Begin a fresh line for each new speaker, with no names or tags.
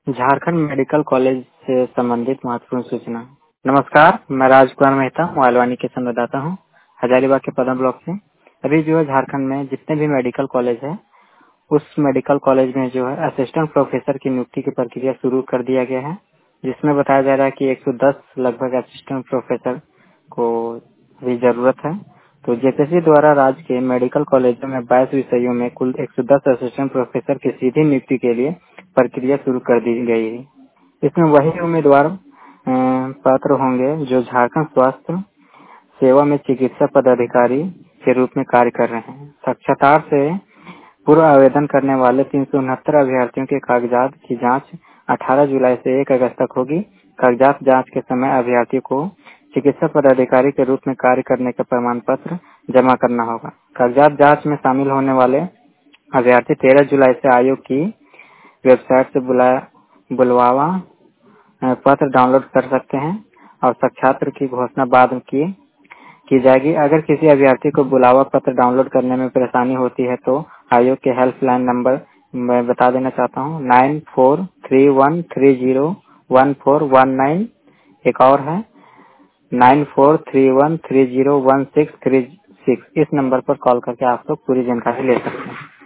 Jharkhand medical college से संबंधित महत्वपूर्ण सूचना। नमस्कार, मैं राजकुमार मेहता मोबाइलवानी के संवाददाता हूँ, हजारीबाग के पदम ब्लॉक से। अभी जो है झारखंड में जितने भी मेडिकल कॉलेज है, उस मेडिकल कॉलेज में जो है असिस्टेंट प्रोफेसर की नियुक्ति की प्रक्रिया शुरू कर दिया गया है, जिसमें बताया जा रहा है कि 110 लगभग असिस्टेंट प्रोफेसर को भी जरूरत है। तो जेपीएससी द्वारा राज्य के मेडिकल कॉलेजों में 22 विषयों में कुल 110 असिस्टेंट प्रोफेसर की सीधी नियुक्ति के लिए प्रक्रिया शुरू कर दी गई है। इसमें वही उम्मीदवार पात्र होंगे जो झारखंड स्वास्थ्य सेवा में चिकित्सा पदाधिकारी के रूप में कार्य कर रहे हैं। साक्षात्कार से पूर्व आवेदन करने वाले 369 अभ्यर्थियों के कागजात की जांच 18 जुलाई से 1 अगस्त तक होगी। कागजात जांच के समय अभ्यर्थी को चिकित्सा पदाधिकारी के रूप में कार्य करने का प्रमाण पत्र जमा करना होगा। कागजात जांच में शामिल होने वाले अभ्यर्थी 13 जुलाई से आयोग की वेबसाइट से बुलवावा पत्र डाउनलोड कर सकते हैं और साक्षात्कार की घोषणा बाद में की जाएगी। अगर किसी अभ्यर्थी को बुलावा पत्र डाउनलोड करने में परेशानी होती है तो आयोग के हेल्पलाइन नंबर मैं बता देना चाहता हूँ, 9431301419। एक और है 9431301636। इस नंबर पर कॉल करके आप लोग पूरी जानकारी ले सकते हैं।